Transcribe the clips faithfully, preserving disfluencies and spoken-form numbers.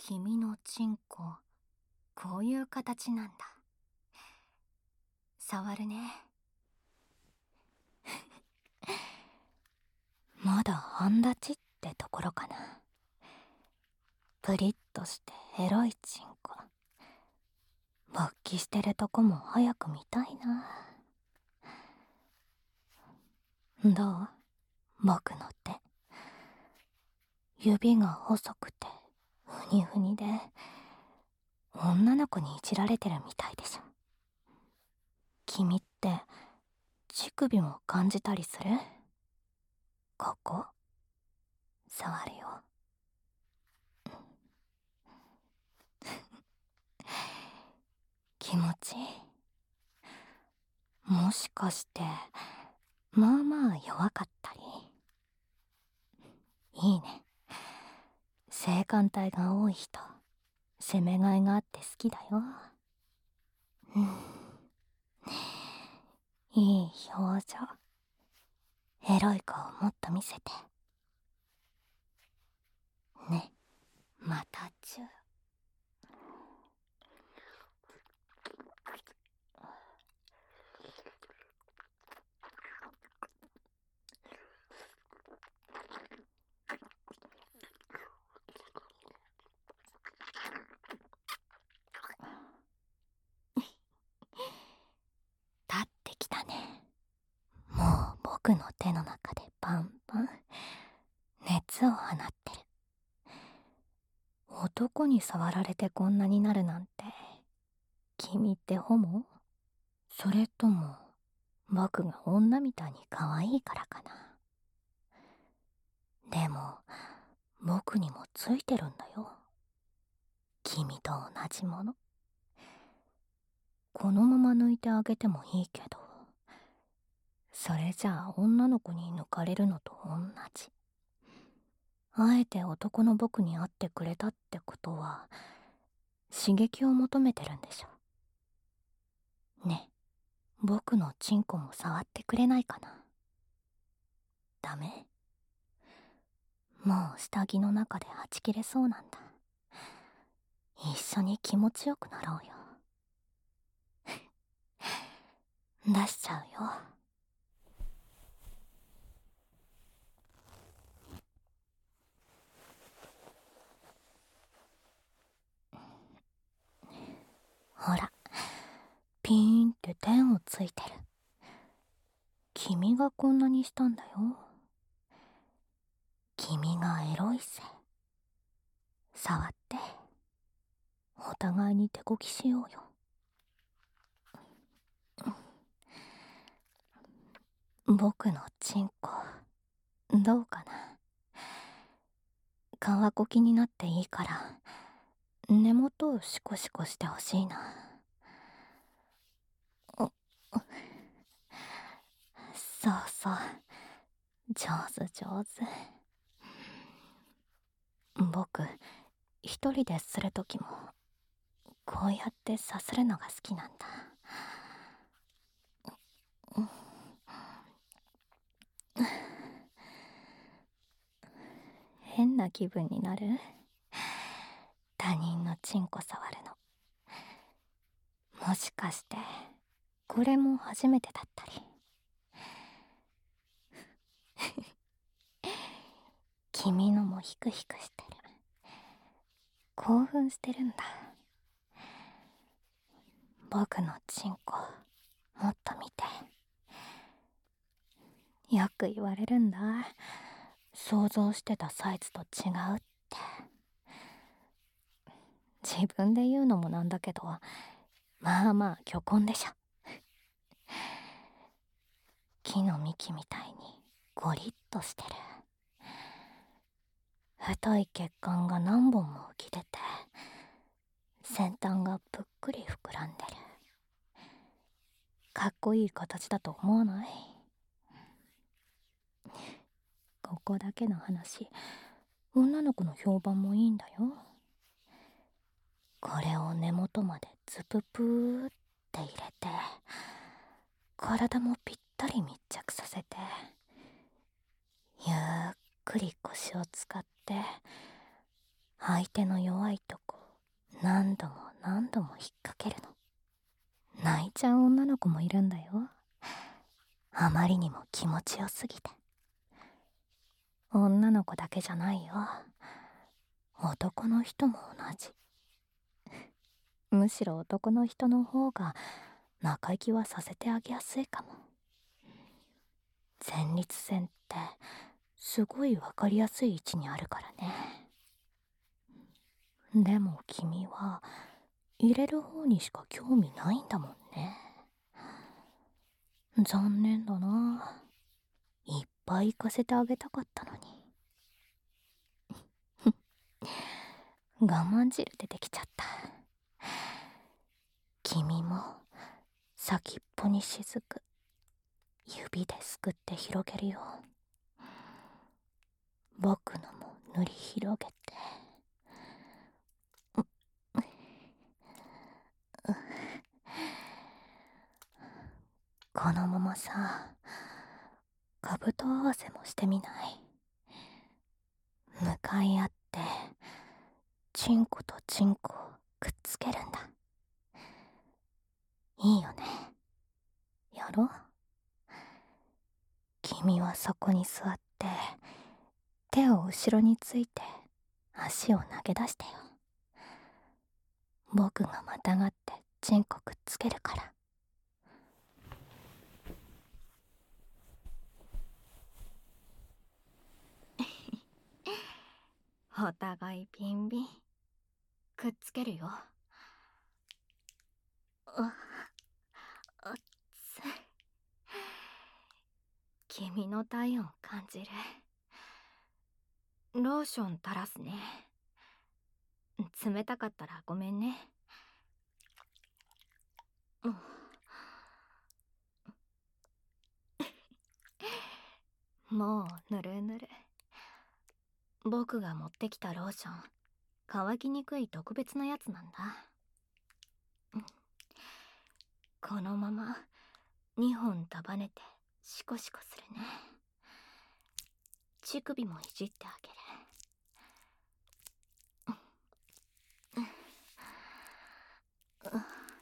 君のチンコ、こういう形なんだ。触るね。まだ半立ちってところかな。プリッとしてエロいチンコ。勃起してるとこも早く見たいな。どう？僕の手。指が細くてふにふにで女の子にいじられてるみたいでしょ。君って乳首も感じたりする？ここ触るよ。気持ちいい。もしかしてまあまあ弱かったり？いいね。性感帯が多い人、攻めがいがあって好きだよ。うん、いい表情。エロい顔もっと見せてね。またチュー。立ってきたね。もう僕の手の中でパンパン熱を放ってる。男に触られてこんなになるなんて、君ってホモ？それとも僕が女みたいに可愛いからかな。でも僕にもついてるんだよ、君と同じもの。このまま抜いてあげてもいいけど、それじゃあ女の子に抜かれるのと同じ。あえて男の僕に会ってくれたってことは刺激を求めてるんでしょ。ね、僕のチンコも触ってくれないかな。ダメ？もう下着の中ではち切れそうなんだ。一緒に気持ちよくなろうよ。出しちゃうよ。ほら、ピーンって点をついてる。君がこんなにしたんだよ。君がエロいせい。触って、お互いに手こきしようよ。僕のチンコどうかな。皮こきになっていいから根元をシコシコしてほしいな。そうそう、上手上手。僕一人でするときもこうやってさするのが好きなんだ。変な気分になる？他人のチンコ触るの。もしかしてこれも初めてだったり？君のもヒクヒクしてる。興奮してるんだ。僕のチンコもっと見て。よく言われるんだ。想像してたサイズと違うって。自分で言うのもなんだけど、まあまあ巨根でしょ。木の幹みたいにゴリッとしてる。太い血管が何本も浮き出て、先端がぷっくり膨らんでる。かっこいい形だと思わない？ここだけの話、女の子の評判もいいんだよ。これを根元までズププーって入れて、体もぴったり密着させて、ゆっくり腰を使って相手の弱いとこ何度も何度も引っ掛けるの。泣いちゃう女の子もいるんだよ。あまりにも気持ちよすぎて。女の子だけじゃないよ。男の人も同じ。むしろ男の人の方が中行きはさせてあげやすいかも。前立腺ってすごいわかりやすい位置にあるからね。でも君は入れる方にしか興味ないんだもんね。残念だな。いっぱい行かせてあげたかったのに。我慢汁出てきちゃった。君も先っぽに雫指ですくって広げるよ。僕のも塗り広げて。このままさ、兜合わせもしてみない？向かい合ってチンコとチンコをくっつけるんだ。いいよね。やろう？君はそこに座って手を後ろについて足を投げ出してよ。僕がまたがってチンコくっつけるから。お互いピンビンくっつけるよ。あ、あっつい。君の体温感じる。ローション垂らすね。冷たかったらごめんね。もうぬるぬる。僕が持ってきたローション乾きにくい特別なやつなんだ。このままにほん束ねてシコシコするね。乳首もいじってあげる。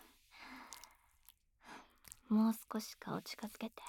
もう少し顔近づけて。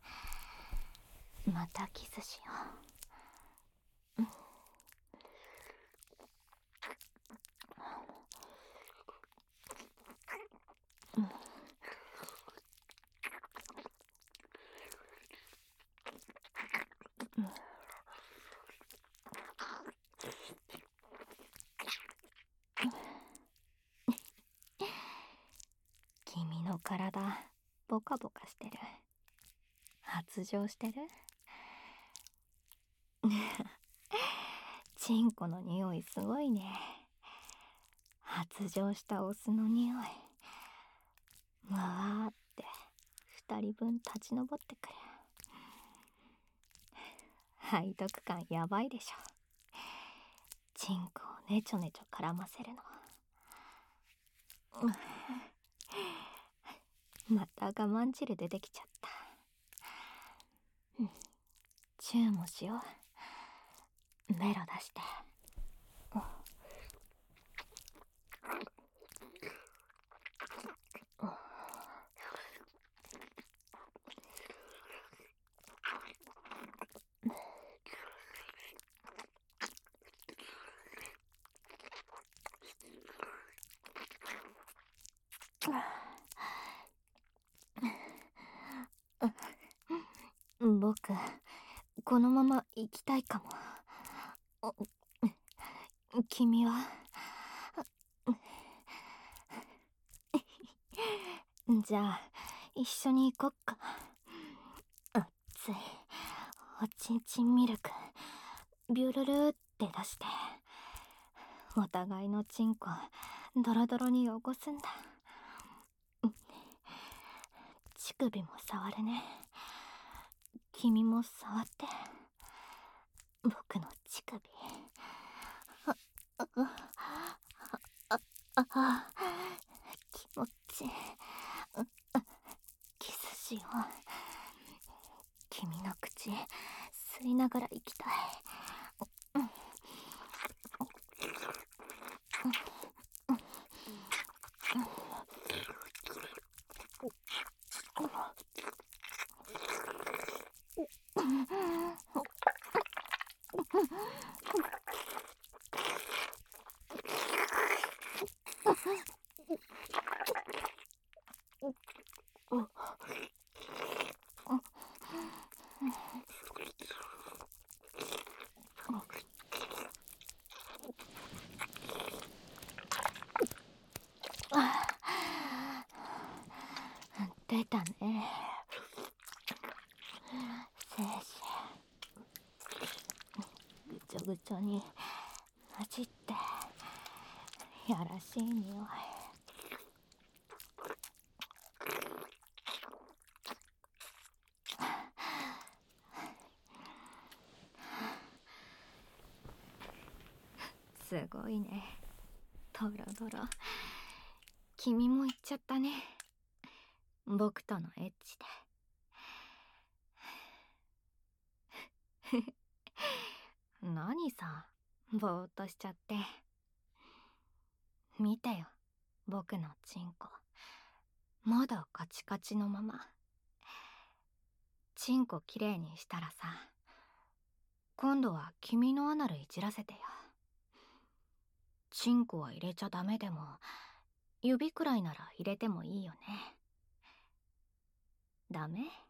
またキスしよう。君の体ボカボカしてる。発情してる？チンコの匂いすごいね。発情したオスの匂い。むわーって二人分立ち上ってくる。背徳感やばいでしょ。チンコをねちょねちょ絡ませるの。また我慢汁出てきちゃった。チューもしよう。ベロ出して。僕このまま行きたいかも。君は？じゃあ一緒に行こっか。あっついおちんちんミルクビュルルーって出してお互いのチンコドロドロに汚すんだ。乳首も触るね。君も触って。僕の乳首。あああああ気持ちいい。キスしよう。君の口吸いながら行きたい。 べたね。精子ぐちょぐちょに混じってやらしい匂い。すごいね、ドロドロ。君も言っちゃったね、僕とのエッチで。何さ、ぼーっとしちゃって。見てよ、僕のチンコ。まだカチカチのまま。チンコきれいにしたらさ、今度は君のアナルいじらせてよ。チンコは入れちゃダメでも、指くらいなら入れてもいいよね。ダメ？